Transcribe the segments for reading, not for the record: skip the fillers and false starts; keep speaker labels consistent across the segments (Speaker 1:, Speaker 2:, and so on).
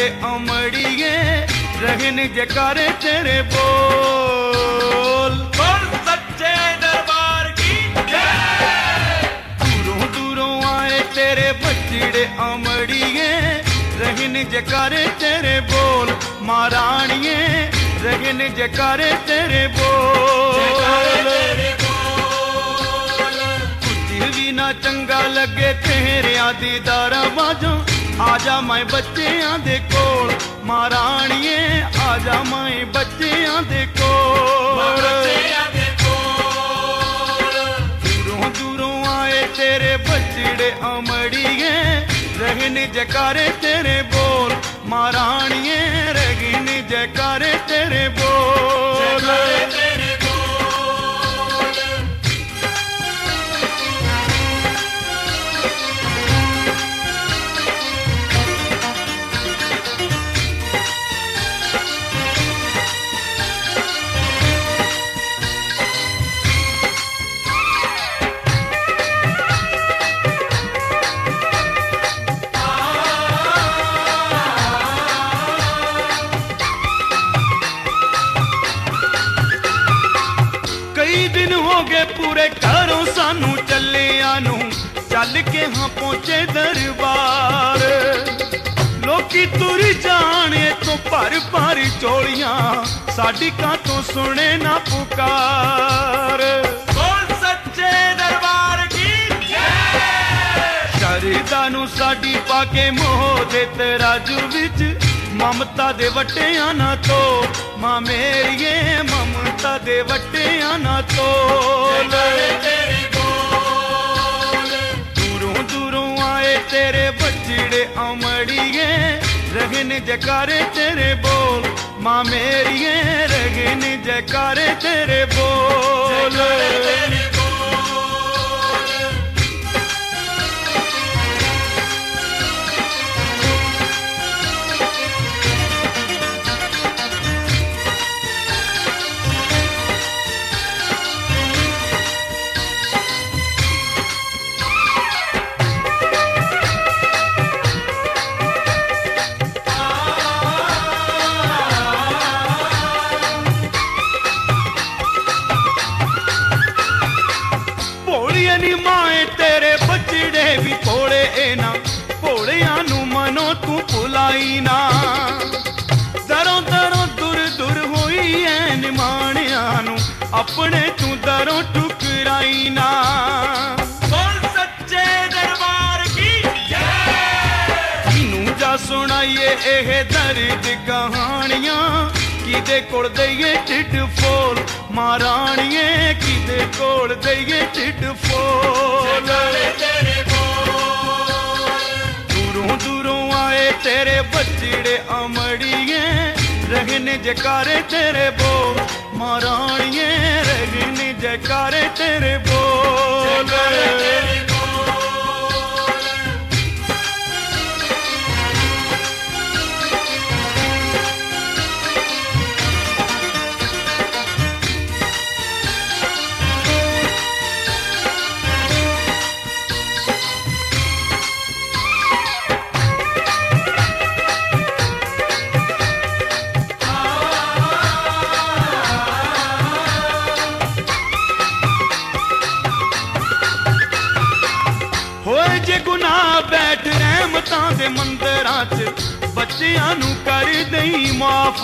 Speaker 1: बचड़े अमड़िए रहन जयकारे तेरे बोल
Speaker 2: बोल सच्चे दरबार की जय।
Speaker 1: दूरों दूरों आए तेरे बचड़े अमड़िए रहन जयकारे तेरे बोल महारानिए रहन जयकारे तेरे बोल कुछ भी ना चंगा लगे तेरे दीदारा बाजों आजा मैं बच्चियां दे कोल महारानिए आजा मैं बच्चियां दे कोल दूरों दूरों आए तेरे बचड़े अमड़िए रहन जयकारे तेरे बोल महारानिए रहन जयकारे तेरे बोल दिन हो गए पूरे घरों सानू चलिया नू चल के हाँ पहुंचे दरबार लोकी तुरी जाने तो भर भर चोलियां साडी का तो सुने ना पुकार
Speaker 2: बोल सच्चे दरबार की जय।
Speaker 1: शरीदा नू साडी पाके मोह दे तराजू विच ममता दे वटिया ना तो मां मेरिए ममता दे वटिया ना तो दूरों दूरों आए तेरे बचड़े अमड़िए रहन जयकारे तेरे बोल मां मेरिए रहन जयकारे तेरे बोल माए तेरे बचड़े भी भोले ना भोलिया नू मनो तू भुलाई ना दरों दरों दूर दूर होई है निमाणिया नू अपने तू दरों ठुकराई ना
Speaker 2: बोल सच्चे दरबार की जय।
Speaker 1: इनू जा सुनाइए एह दर्द कहानियां किदे कोल दईए ढिड फोल महारानिए किदे कोल दईए ढिड फोल दूरों दूरों आए तेरे बचड़े अमड़िए रहन जयकारे तेरे बोल महारानिए रहन जयकारे तेरे बोल बैठ रहमतां दे मंदिरां च बच्चियां नू कर दई माफ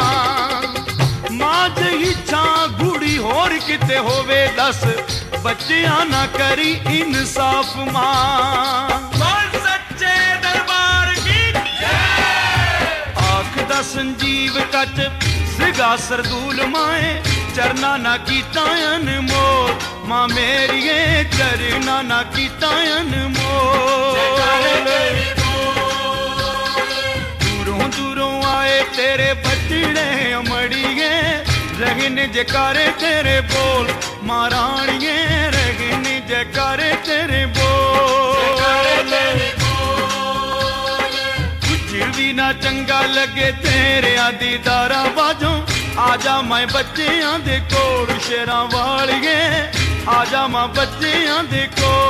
Speaker 1: मां जही छा गुड़ी होर किते होवे दस बच्चियां ना करी इंसाफ मां
Speaker 2: बोल सच्चे दरबार की जय।
Speaker 1: आख दा संजीव कच सिगा सरदूल माए चरना ना कीता अनमोल मां मेरिए चरना ना कीता अनमोल दूरों दूरों आए तेरे बचड़े अमड़िए रहन जयकारे तेरे बोल महारानिए रहन जयकारे तेरे बोल कुछ भी ना चंगा लगे तेरे दीदारा बाजों आजा मैं बच्चियां दे कोल शेरां वालिए आजा मां बच्चियां दे कोल